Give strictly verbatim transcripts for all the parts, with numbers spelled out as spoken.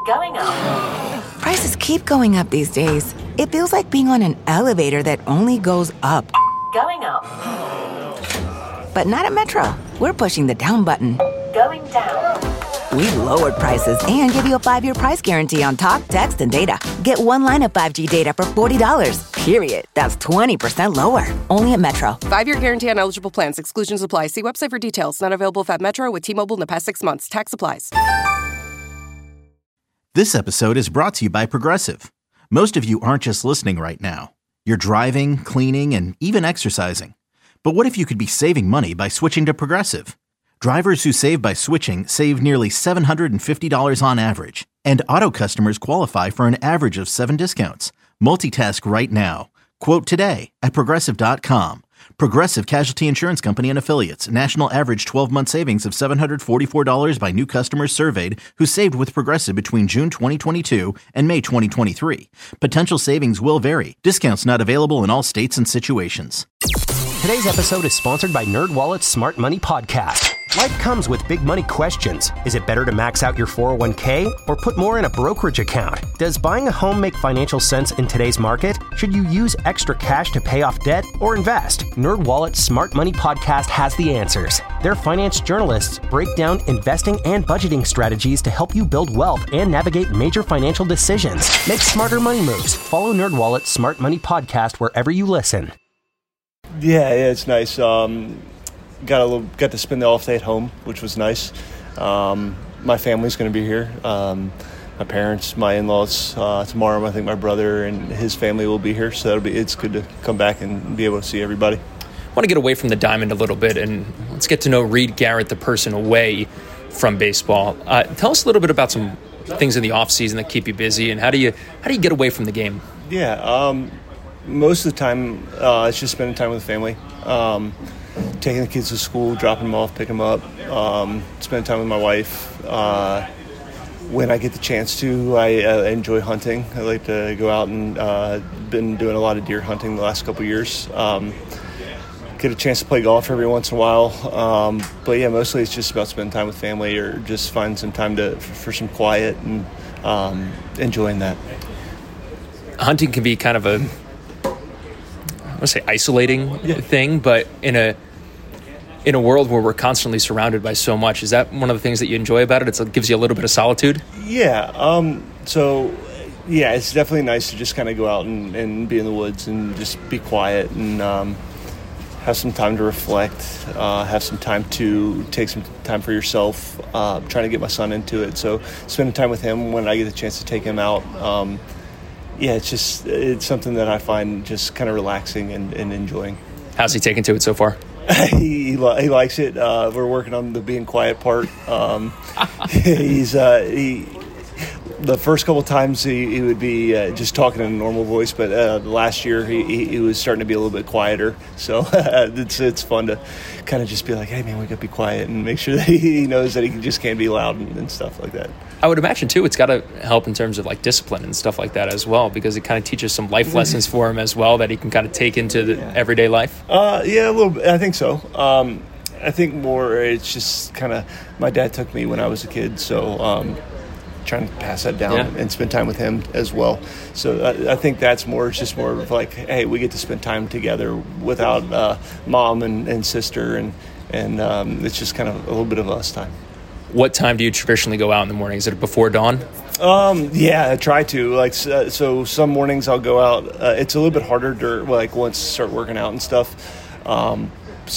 Going up. Prices keep going up these days. It feels like being on an elevator that only goes up. Going up. But not at Metro. We're pushing the down button. Going down. We've lowered prices and give you a five-year price guarantee on talk, text, and data. Get one line of five G data for forty dollars. Period. That's twenty percent lower. Only at Metro. Five-year guarantee on eligible plans. Exclusions apply. See website for details. Not available at Metro with T-Mobile in the past six months. Tax applies. This episode is brought to you by Progressive. Most of you aren't just listening right now. You're driving, cleaning, and even exercising. But what if you could be saving money by switching to Progressive? Drivers who save by switching save nearly seven hundred fifty dollars on average. And auto customers qualify for an average of seven discounts. Multitask right now. Quote today at Progressive dot com. Progressive Casualty Insurance Company and Affiliates. National average twelve-month savings of seven hundred forty-four dollars by new customers surveyed who saved with Progressive between June twenty twenty-two and May twenty twenty-three. Potential savings will vary. Discounts not available in all states and situations. Today's episode is sponsored by NerdWallet's Smart Money Podcast. Life comes with big money questions. Is it better to max out your four oh one k or put more in a brokerage account? Does buying a home make financial sense in today's market? Should you use extra cash to pay off debt or invest? NerdWallet's Smart Money Podcast has the answers. Their finance journalists break down investing and budgeting strategies to help you build wealth and navigate major financial decisions. Make smarter money moves. Follow NerdWallet's Smart Money Podcast wherever you listen. Yeah, yeah, it's nice. Um, got a little, got to spend the off day at home, which was nice. Um, my family's going to be here. Um, my parents, my in-laws. Uh, tomorrow, I think my brother and his family will be here. So that'll be. It's good to come back and be able to see everybody. I want to get away from the diamond a little bit, and let's get to know Reed Garrett, the person, away from baseball. Uh, tell us a little bit about some things in the off season that keep you busy, and how do you how do you get away from the game? Yeah. Um, Most of the time, uh, it's just spending time with the family, um, taking the kids to school, dropping them off, picking them up, um, spending time with my wife. Uh, when I get the chance to, I uh, enjoy hunting. I like to go out and uh, been doing a lot of deer hunting the last couple of years. Um, get a chance to play golf every once in a while. Um, but, yeah, mostly it's just about spending time with family or just finding some time to for some quiet and um, enjoying that. Hunting can be kind of a... I want to say isolating yeah. thing, but in a in a world where we're constantly surrounded by so much, is that one of the things that you enjoy about it? It's, it gives you a little bit of solitude? Yeah. Um, so, yeah, it's definitely nice to just kind of go out and, and be in the woods and just be quiet and um, have some time to reflect, uh, have some time to take some time for yourself. Uh, trying to get my son into it. So spending time with him when I get the chance to take him out. Um, Yeah, it's just it's something that I find just kind of relaxing and, and enjoying. How's he taken to it so far? he, he he likes it. Uh, we're working on the being quiet part. Um, he's uh, he. The first couple times he, he would be uh, just talking in a normal voice, but uh, last year he, he, he was starting to be a little bit quieter. So it's it's fun to kind of just be like, hey man, we got to be quiet and make sure that he knows that he just can't be loud and, and stuff like that. I would imagine, too, it's got to help in terms of, like, discipline and stuff like that as well, because it kind of teaches some life lessons for him as well that he can kind of take into the yeah. everyday life. Uh, yeah, a little bit. I think so. Um, I think more it's just kind of my dad took me when I was a kid, so um, trying to pass that down yeah. and spend time with him as well. So I, I think that's more, it's just more of like, hey, we get to spend time together without uh, mom and, and sister, and, and um, it's just kind of a little bit of us time. What time do you traditionally go out in the morning? Is it before dawn? Um, yeah, I try to. Like, uh, so some mornings I'll go out. Uh, it's a little bit harder to, like, once I start working out and stuff. Um,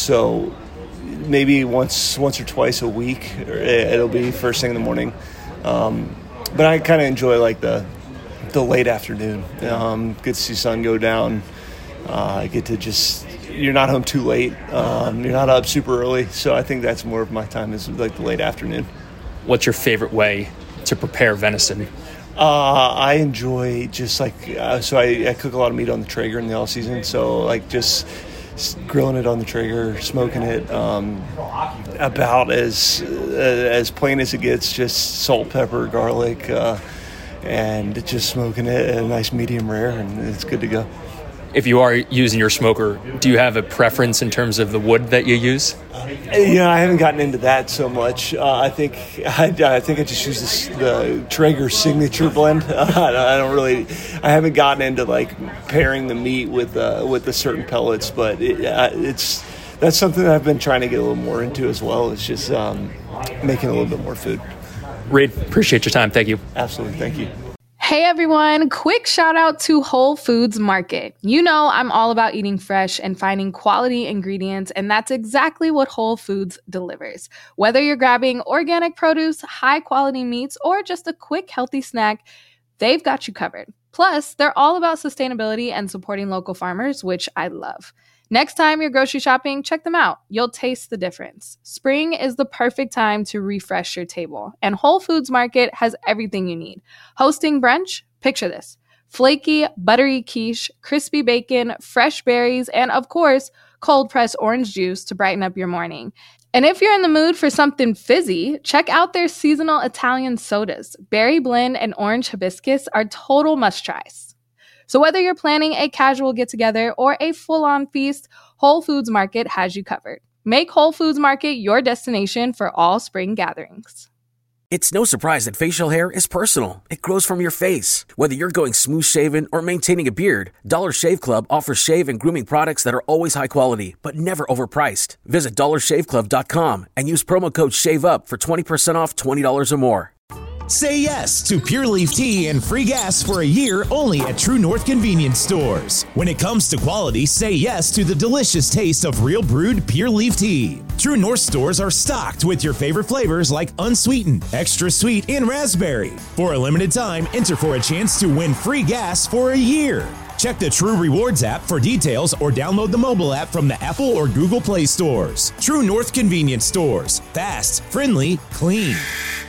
so maybe once once or twice a week, it'll be first thing in the morning. Um, but I kind of enjoy, like, the the late afternoon. Um, get to see sun go down. Uh, I get to just... You're not home too late. Um, you're not up super early. So I think that's more of my time is like the late afternoon. What's your favorite way to prepare venison? Uh, I enjoy just like, uh, so I, I cook a lot of meat on the Traeger in the off season. So like just grilling it on the Traeger, smoking it, um, about as, uh, as plain as it gets, just salt, pepper, garlic, uh, and just smoking it at a nice medium rare, and it's good to go. if you are using your smoker, do you have a preference in terms of the wood that you use? Yeah, I haven't gotten into that so much. Uh, I think I, I think I just use this, the Traeger Signature blend. Uh, I don't really, I haven't gotten into like pairing the meat with uh, with the certain pellets, but it, uh, it's that's something that I've been trying to get a little more into as well. It's just um, making a little bit more food. Reed, appreciate your time. Thank you. Absolutely, thank you. Hey everyone, quick shout out to Whole Foods Market. You know I'm all about eating fresh and finding quality ingredients, and that's exactly what Whole Foods delivers. Whether you're grabbing organic produce, high quality meats, or just a quick healthy snack, they've got you covered. Plus, they're all about sustainability and supporting local farmers, which I love. Next time you're grocery shopping, check them out. You'll taste the difference. Spring is the perfect time to refresh your table, and Whole Foods Market has everything you need. Hosting brunch? Picture this. Flaky, buttery quiche, crispy bacon, fresh berries, and of course, cold-pressed orange juice to brighten up your morning. And if you're in the mood for something fizzy, check out their seasonal Italian sodas. Berry blend and orange hibiscus are total must-tries. So whether you're planning a casual get-together or a full-on feast, Whole Foods Market has you covered. Make Whole Foods Market your destination for all spring gatherings. It's no surprise that facial hair is personal. It grows from your face. Whether you're going smooth-shaven or maintaining a beard, Dollar Shave Club offers shave and grooming products that are always high quality, but never overpriced. Visit dollar shave club dot com and use promo code SHAVEUP for twenty percent off twenty dollars or more. Say yes to Pure Leaf Tea and free gas for a year only at True North Convenience Stores. When it comes to quality, say yes to the delicious taste of real brewed Pure Leaf Tea. True North stores are stocked with your favorite flavors like unsweetened, extra sweet, and raspberry. For a limited time, enter for a chance to win free gas for a year. Check the True Rewards app for details or download the mobile app from the Apple or Google Play stores. True North Convenience Stores. Fast, friendly, clean.